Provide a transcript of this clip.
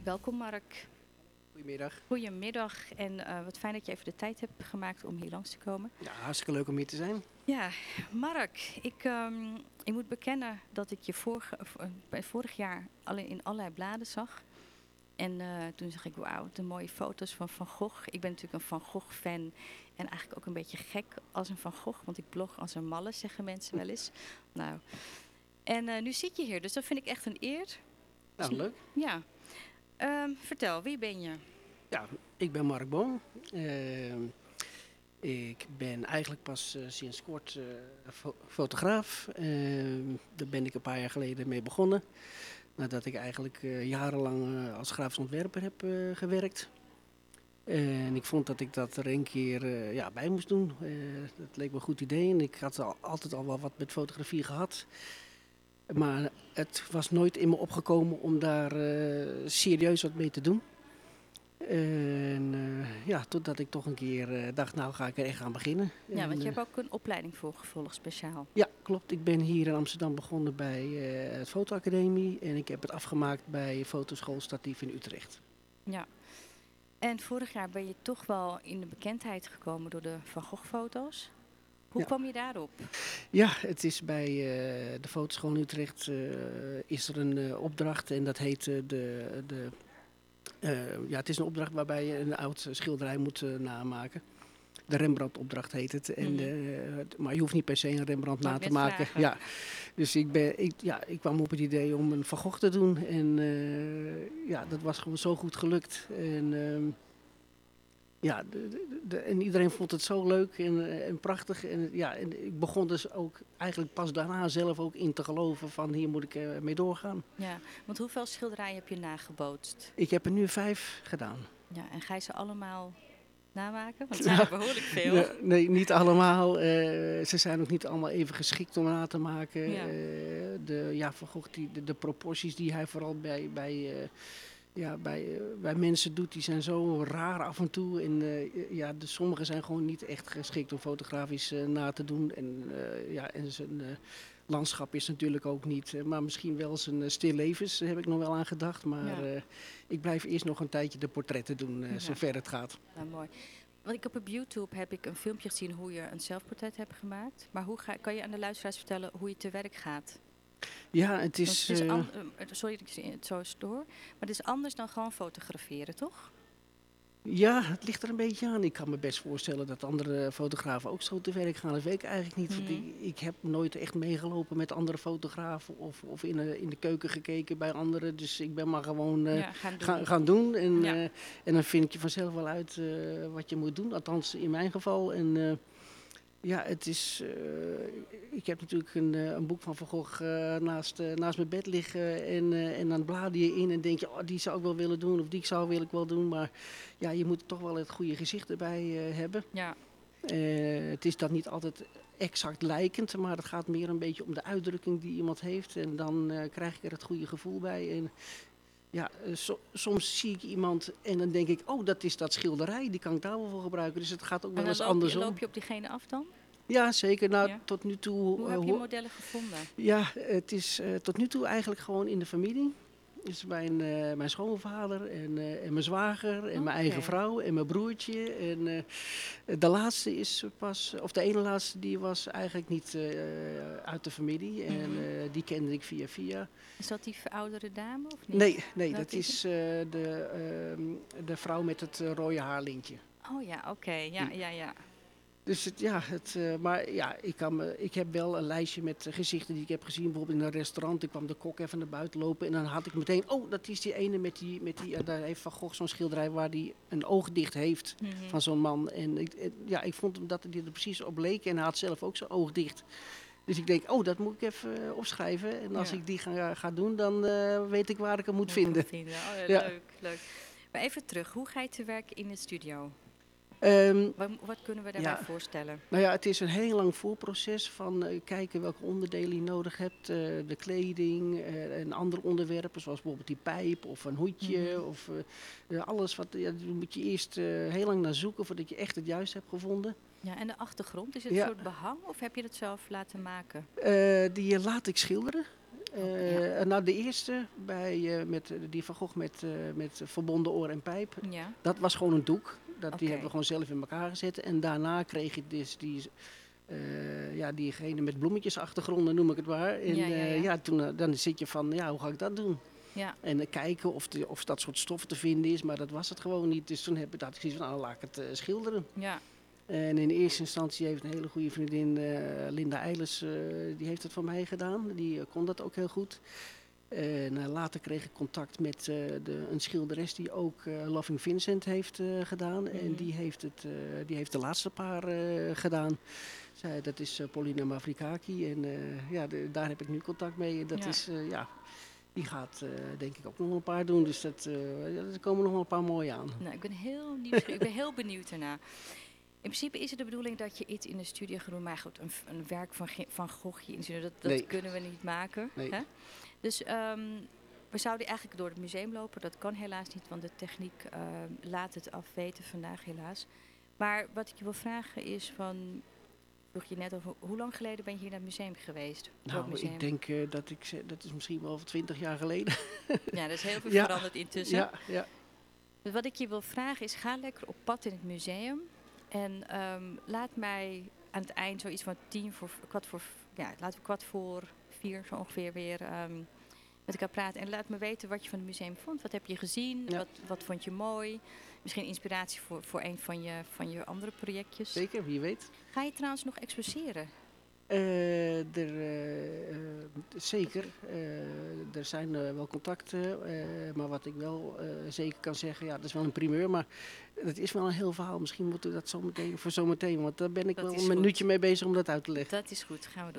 Welkom Mark. Goedemiddag. Goedemiddag en wat fijn dat je even de tijd hebt gemaakt om hier langs te komen. Ja, hartstikke leuk om hier te zijn. Ja, Mark, ik moet bekennen dat ik je vorig jaar in allerlei bladen zag. En toen zag ik, wauw, wat een mooie foto's van Van Gogh. Ik ben natuurlijk een Van Gogh-fan en eigenlijk ook een beetje gek als een Van Gogh. Want ik blog als een malle, zeggen mensen wel eens. Nou, en nu zit je hier, dus dat vind ik echt een eer. Nou, leuk. Ja. Vertel, wie ben je? Ja, ik ben Mark Boom. Ik ben eigenlijk pas sinds kort fotograaf. Daar ben ik een paar jaar geleden mee begonnen. Nadat ik eigenlijk jarenlang als grafisch ontwerper heb gewerkt. En ik vond dat ik dat er een keer bij moest doen. Dat leek me een goed idee. En ik had altijd al wel wat met fotografie gehad. Maar het was nooit in me opgekomen om daar serieus wat mee te doen. En totdat ik toch een keer dacht, nou ga ik er echt aan beginnen. Ja, want En, je hebt ook een opleiding voor gevolgd, speciaal. ja, klopt. Ik ben hier in Amsterdam begonnen bij het Fotoacademie. En ik heb het afgemaakt bij Fotoschool Statief in Utrecht. Ja. En vorig jaar ben je toch wel in de bekendheid gekomen door de Van Gogh-foto's. Hoe Ja. kwam je daarop? Ja, het is bij de Fotoschool in Utrecht is er een opdracht. En dat heet het is een opdracht waarbij je een oud schilderij moet namaken. De Rembrandt-opdracht heet het. En, maar je hoeft niet per se een Rembrandt Wou na ik te net maken. vragen. Ja. Dus ik kwam op het idee om een Van Gogh te doen. En dat was gewoon zo goed gelukt. En, en iedereen vond het zo leuk en prachtig. En ik begon dus ook eigenlijk pas daarna zelf ook in te geloven van hier moet ik mee doorgaan. Ja, want hoeveel schilderijen heb je nagebootst? Ik heb er nu 5 gedaan. Ja, en ga je ze allemaal namaken? Want het zijn er behoorlijk veel. Nee, niet allemaal. Ze zijn ook niet allemaal even geschikt om na te maken. Ja. Van Gogh, de proporties die hij vooral bij mensen doet, die zijn zo raar af en toe. En sommige zijn gewoon niet echt geschikt om fotografisch na te doen. En zijn landschap is natuurlijk ook niet. Maar misschien wel zijn stillevens, heb ik nog wel aan gedacht. Maar ik blijf eerst nog een tijdje de portretten doen, zover het gaat. Nou, mooi. Want op YouTube heb ik een filmpje gezien hoe je een zelfportret hebt gemaakt. Maar kan je aan de luisteraars vertellen hoe je te werk gaat? Ja, het is... Sorry dat ik het zo stoor. Maar het is anders dan gewoon fotograferen, toch? Ja, het ligt er een beetje aan. Ik kan me best voorstellen dat andere fotografen ook zo te werk gaan. Dat weet ik eigenlijk niet. Want ik heb nooit echt meegelopen met andere fotografen of in de keuken gekeken bij anderen. Dus ik ben maar gewoon gaan doen. En dan vind je vanzelf wel uit wat je moet doen. Althans in mijn geval. En het is... ik heb natuurlijk een boek van Van Gogh naast mijn bed liggen. En dan blader je in en denk je, oh, die zou ik wel willen doen. Of die wil ik wel doen. Maar ja, je moet toch wel het goede gezicht erbij hebben. Ja. Het is dan niet altijd exact lijkend. Maar het gaat meer een beetje om de uitdrukking die iemand heeft. En dan krijg ik er het goede gevoel bij. En ja, soms zie ik iemand en dan denk ik, oh, dat is dat schilderij. Die kan ik daar wel voor gebruiken. Dus het gaat ook wel eens andersom. Loop je op diegene af dan? Ja, zeker. Nou, tot nu toe... Hoe heb je modellen gevonden? Ja, het is tot nu toe eigenlijk gewoon in de familie. Dus mijn schoonvader en mijn zwager en mijn eigen vrouw en mijn broertje. En de laatste is pas, of de ene laatste, die was eigenlijk niet uit de familie. En die kende ik via. Is dat die oudere dame of niet? Nee, dat is de vrouw met het rode haarlintje. Oh ja, oké. Ja. Dus ik heb wel een lijstje met gezichten die ik heb gezien. Bijvoorbeeld in een restaurant. Ik kwam de kok even naar buiten lopen. En dan had ik meteen, oh, dat is die ene met die daar heeft Van Gogh zo'n schilderij waar hij een oog dicht heeft van zo'n man. En ik vond dat hij er precies op leek. En hij had zelf ook zijn oog dicht. Dus ik denk, oh, dat moet ik even opschrijven. En als ik die ga doen, dan weet ik waar ik hem moet vinden. Oh, leuk. Maar even terug, hoe ga je te werk in de studio? Wat kunnen we daarbij voorstellen? Nou ja, het is een heel lang voorproces van kijken welke onderdelen je nodig hebt. De kleding en andere onderwerpen, zoals bijvoorbeeld die pijp of een hoedje. Of alles wat, daar moet je eerst heel lang naar zoeken voordat je echt het juist hebt gevonden. Ja, en de achtergrond, is het een soort behang of heb je dat zelf laten maken? Die laat ik schilderen. Nou, de eerste, met die Van Gogh met verbonden oor en pijp, Ja, dat was gewoon een doek. Die oké. hebben we gewoon zelf in elkaar gezet. En daarna kreeg je dus diegene met bloemetjesachtergronden, noem ik het maar. En Ja. toen dan zit je van, ja, hoe ga ik dat doen? Ja, En kijken of dat soort stof te vinden is, maar dat was het gewoon niet. Dus toen had ik zoiets van, nou, laat ik het schilderen. ja. En in eerste instantie heeft een hele goede vriendin, Linda Eilers, die heeft het voor mij gedaan. Die kon dat ook heel goed. En later kreeg ik contact met een schilderes die ook Loving Vincent heeft gedaan. En Mhm. die heeft de laatste paar gedaan. Dat is Paulina Mavrikaki. En daar heb ik nu contact mee. En dat Ja. is, die gaat denk ik ook nog wel een paar doen. Dus er komen nog wel een paar mooie aan. Nou, ik ben heel nieuwsgierig. Ik ben heel benieuwd ernaar. In principe is het de bedoeling dat je iets in de studio gaat doen. Maar goed, een werk van Gogh in de studio, dat Nee. kunnen we niet maken. Nee. Hè? Dus we zouden eigenlijk door het museum lopen. Dat kan helaas niet, want de techniek laat het afweten vandaag helaas. Maar wat ik je wil vragen is van... Vroeg je net over, hoe lang geleden ben je hier naar het museum geweest? Door het Nou, museum? ik denk dat is misschien wel 20 jaar geleden. Ja, er is heel veel Ja. veranderd intussen. Ja. Dus wat ik je wil vragen is, ga lekker op pad in het museum. En laat mij aan het eind zoiets van laten we 4:15 zo ongeveer weer met elkaar praten. En laat me weten wat je van het museum vond. Wat heb je gezien? Ja. Wat vond je mooi? Misschien inspiratie voor een van je andere projectjes. Zeker, wie weet. Ga je trouwens nog exposeren? Zeker. Er zijn wel contacten. Maar wat ik wel zeker kan zeggen, ja, dat is wel een primeur. Maar het is wel een heel verhaal. Misschien moeten we dat voor zometeen. Want daar ben ik Dat wel is een goed. minuutje mee bezig om dat uit te leggen. Dat is goed, gaan we doen.